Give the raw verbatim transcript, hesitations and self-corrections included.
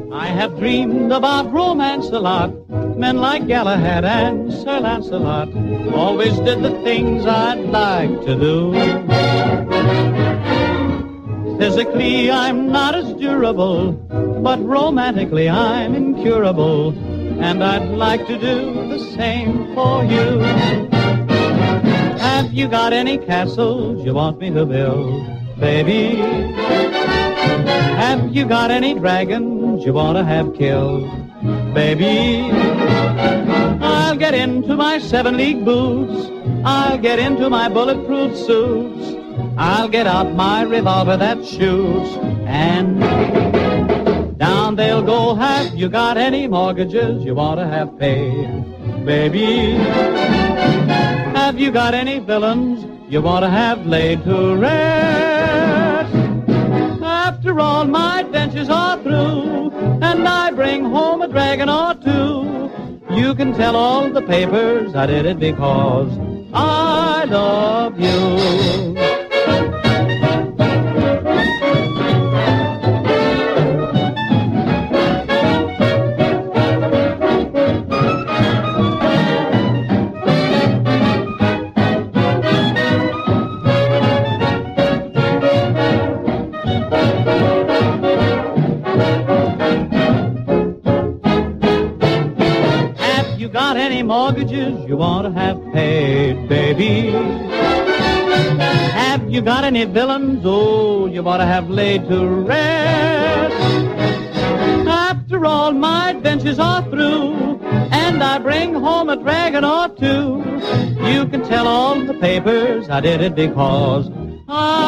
I have dreamed about romance a lot. Men like Galahad and Sir Lancelot always did the things I'd like to do. Physically, I'm not as durable, but romantically, I'm incurable, and I'd like to do the same for you. Have you got any castles you want me to build, baby? Have you got any dragons you want to have killed, baby? I'll get into my seven-league boots. I'll get into my bulletproof suits. I'll get out my revolver that shoots, and down they'll go. Have you got any mortgages you want to have paid, baby? Have you got any villains you want to have laid to rest? After all my adventures are through, and I bring home a dragon or two, you can tell all the papers I did it because I love you. Got any mortgages you want to have paid, baby? Have you got any villains, oh, you want to have laid to rest? After all my adventures are through, and I bring home a dragon or two, you can tell all the papers I did it because I